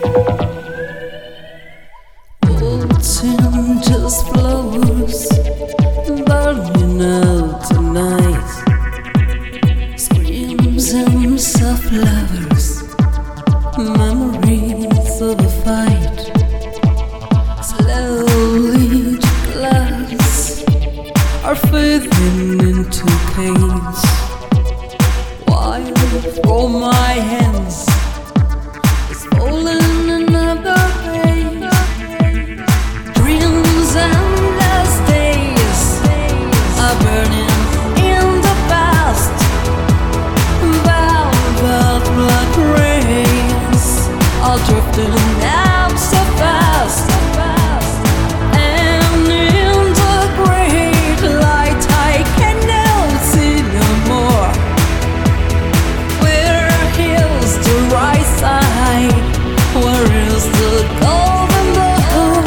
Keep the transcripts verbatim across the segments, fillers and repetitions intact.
Autumn just flowers burning out tonight. Screams and soft lovers, memories of a fight. Slowly the clouds are fading into chaos, while from my hands is falling another page. Dreams and last days are burning in the past. Velvet blood rains are drifting out so fast. And in the great light I cannot see no more. Where is the right side? Where is the golden bowl?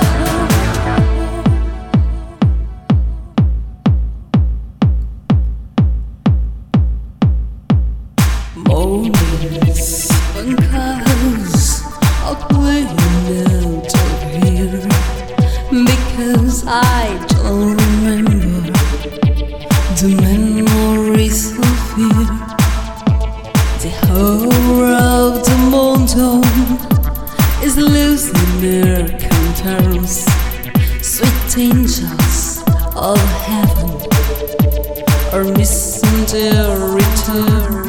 Moments and colors are playing out of here, because I don't remember the memories of fear. The horror of the mountain is losing their counters. Sweet angels of heaven are missing their return.